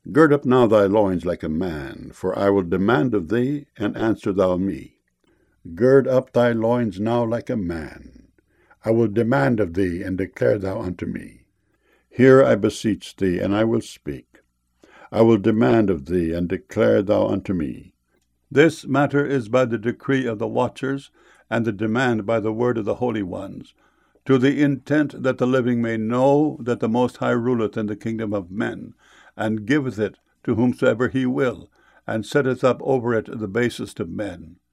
Gird up now thy loins like a man, for I will demand of thee, and answer thou me. Gird up thy loins now like a man. I will demand of thee, and declare thou unto me. Hear, I beseech thee, and I will speak. I will demand of thee, and declare thou unto me. This matter is by the decree of the watchers, and the demand by the word of the holy ones, to the intent that the living may know that the Most High ruleth in the kingdom of men, and giveth it to whomsoever he will, and setteth up over it the basest of men.